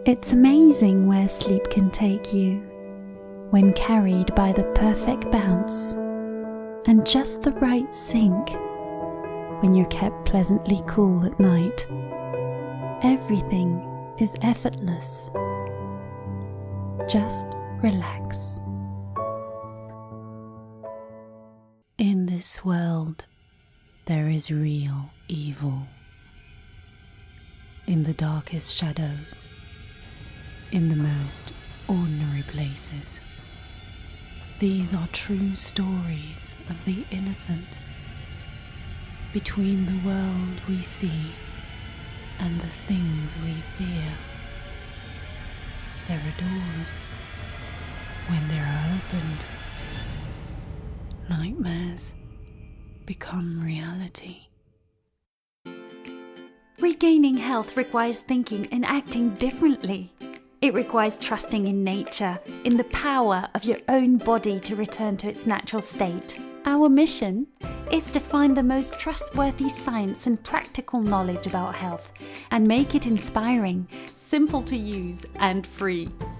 It's amazing where sleep can take you when carried by the perfect bounce and just the right sink when you're kept pleasantly cool at night. Everything is effortless. Just relax. In this world, there is real evil. In the darkest shadows, in the most ordinary places. These are true stories of the innocent. Between the world we see and the things we fear, there are doors. When they are opened, nightmares become reality. Regaining health requires thinking and acting differently. It requires trusting in nature, in the power of your own body to return to its natural state. Our mission is to find the most trustworthy science and practical knowledge about health and make it inspiring, simple to use, and free.